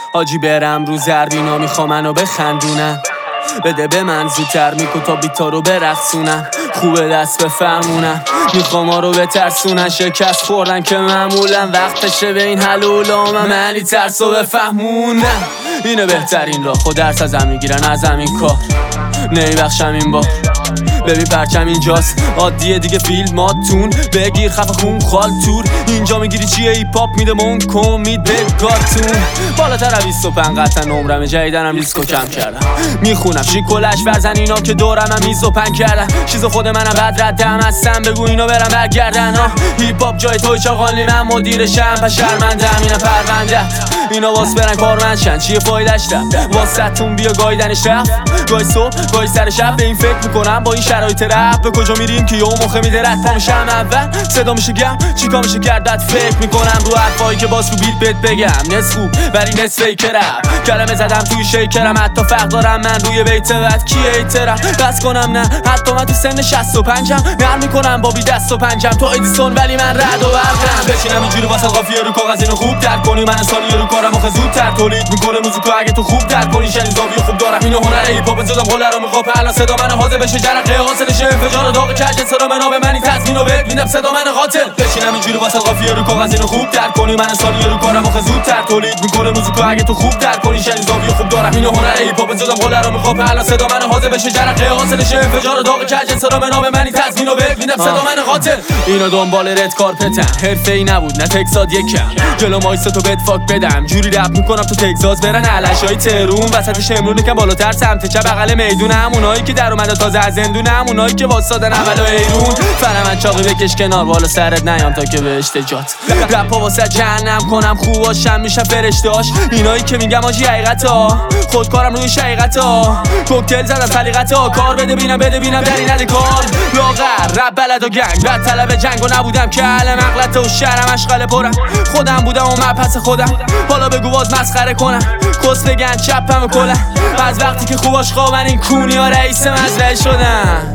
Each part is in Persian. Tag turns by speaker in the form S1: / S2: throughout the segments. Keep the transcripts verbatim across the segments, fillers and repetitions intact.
S1: حاجی برم رو زربینا میخوام منو بخندونم، بده به من زودتر میکن تا بیتا رو برقصونم. خوبه دست بفرمونم میخوام ما رو بترسونن، شکست خوردن که معمولن وقتشه به این حلولا من منی ترسو بفهمونم. اینه بهترین راه، خود درس ازم میگیرن از همین کار نمیبخشم این بار. ببین پرچم اینجاست عادیه دیگه فیلماتون، بگیر خفه خون خال تور. اینجا میگیری چیه ایپ هاپ میده مون کمید به گاتون. بالاتر از بیست و پنج قطعا نمرم جدیدنم دیسکو کم کردم. میخونم شیکولش ورزن اینا که دورم هم میز و پنگ کردن. چیز خود منم بد ردم هستم بگو اینا برم برگردن. ها هیپ هاپ جای توی چاقالی من مدیرشم پس شرمندم اینا پروندت. اینا واس برن کارمندشن چیه فایدش رفت واسه بیا گایدنش رفت. گای صبح گای سر شب به این فکر میکنم با این شرایط رفت به کجا میریم که یه موقع میده رد پا میشم اول صدا میشه گم چیکار میشه کردت فکر میکنم رو حرفایی که باز رو بیت بهت بگم. نصف خوب ولی نصف فیکرم کلمه زدم توی شیکرم حتی فرق دارم من روی بیت بعد کیه ایترم بس کنم نه حتی من تو سن شصت و پنجم نرم میکنم با بی دست و پنجم تو ادیسون ولی من رد و برقم. بشینم اینجوری واسه قافیه رو کاغذ اینو خوب درک کنی من ثانیه رو کارم آخه زودتر تولید میکنه موزیکو اگه تو خوب درک کنی شنیز زاویه خوب دارم اینو هنر هیپ هاپ زدم قول رو میخوام الان صدا من حاضر بشه جرقه حاصلش انفجار داغ کج سر من به منی تضمینو ببینم صدا من قاتل. بشینم اینجوری واسه قافیه رو کاغذ اینو خوب درک کنی من ثانیه رو کارم آخه زودتر تولید میکنه موزیکو اگه تو خوب درک کنی شنیز زاویه خوب دارم اینو هنر هیپ هاپ زدم قول رو میخوام الان صدا من حاضر بشه جرقه حاصلش انفجار داغ کج سر من به منی تضمینو ببینم صدا من قاتل. اینا دنبال رد کارپتن حرفه‌ای نبود نه تکساد یکم جلو مایست تو بد فاک بدم جوری رپ میکنم تو تگزاس برن علشای ترون وسط شمرون که بالاتر سمت چپ بغل میدون همونایی که در اومده تازه از زندون همونایی که واسادن اول و ایرون فرمن چاقی بکش کنار بالا سرت نیام تا که بهش تجات رپا واسه جهنم کنم خوب باشم میشم فرشته‌اش. اینایی که میگم آجی حقیقتا خودکارم روی شقیقتا کوکتل زدم سلیقتا کار بده بینم بده بینم در این کار لاغر رپ بلد و گنگ رد طلب جنگ و نبودم که اهل مغلطه و شهرم اشغال پرم خودم بودم و من پس خودم حالا بگو باز مسخره کنم کس بگن چپم کلم از وقتی که خوباش خوابن این کونی ها رئیس مزرعه شدن.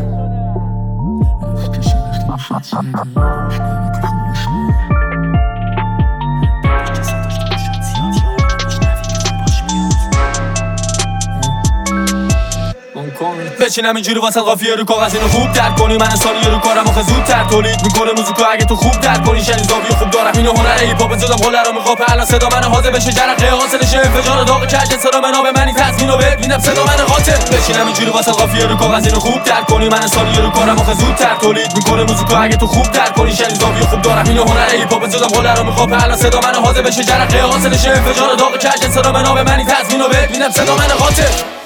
S1: بچینم اینجوری واسه قافیه رو کاغذ اینو خوب درک کنی من ثانیه رو کارم آخه زودتر تولید میکنه موزیکو اگه تو خوب درک کنی شنیز زاویه خوب دارم اینو هنر هیپ هاپ زدم قول رو میخوام الان صدا من حاضر بشه جرقه حاصلش انفجار داغ کج سر من به منی تضمینو ببینم صدا من قاتل. بچینم اینجوری واسه قافیه رو کاغذ اینو خوب درک کنی من ثانیه رو کارم آخه زودتر تولید میکنه موزیکو اگه تو خوب درک کنی شنیز زاویه خوب دارم اینو هنر هیپ هاپ زدم قول رو میخوام الان صدا من حاضر بشه جرقه حاصلش انفجار داغ کج سر من به منی تضمینو ببینم صدا من قاتل.